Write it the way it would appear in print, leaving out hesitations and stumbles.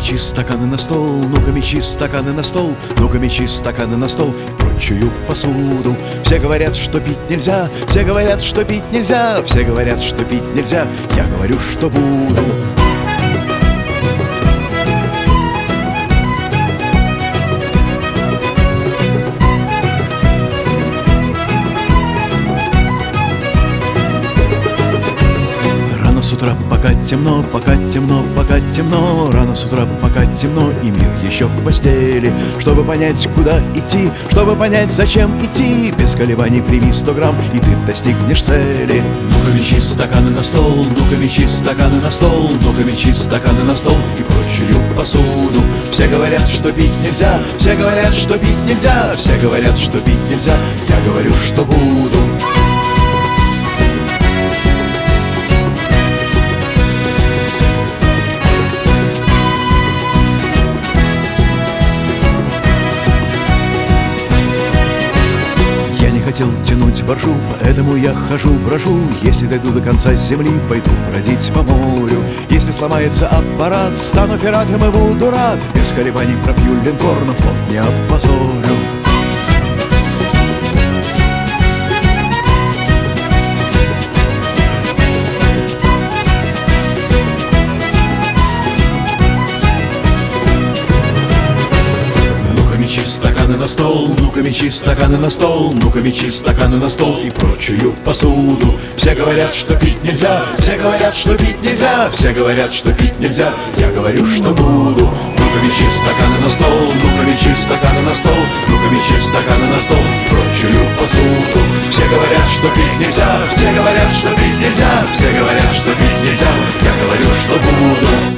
мечи стаканы на стол, ну-ка мечи стаканы на стол, ну-ка мечи стаканы на стол, прочую посуду. Все говорят, что пить нельзя, все говорят, что пить нельзя, все говорят, что пить нельзя, я говорю, что буду. С утра пока темно, пока темно, пока темно. Рано с утра пока темно, и мир еще в постели. Чтобы понять, куда идти, чтобы понять, зачем идти, без колебаний прими 100 грамм, и ты достигнешь цели. Ну-ка мечи стаканы на стол, ну-ка мечи стаканы на стол, ну-ка мечи стаканы на стол, и прочую посуду. Все говорят, что пить нельзя, все говорят, что пить нельзя, все говорят, что пить нельзя, я говорю, что буду. Хотел тянуть боржу, поэтому я хожу, брожу. Если дойду до конца земли, пойду бродить по морю. Если сломается аппарат, стану пиратом и буду рад. Без колебаний пропью линкор, но флот не опозорю. Мечи стаканы на стол, ну-ка мечи стаканы на стол, ну-ка мечи стаканы на стол, и прочую посуду. Все говорят, что пить нельзя, все говорят, что пить нельзя, все говорят, что пить нельзя, я говорю, что буду. Ну-ка мечи стаканы на стол, ну-ка мечи стаканы на стол, ну-ка мечи стаканы на стол, и прочую посуду. Все говорят, что пить нельзя, все говорят, что пить нельзя, все говорят, что пить нельзя, я говорю, что буду.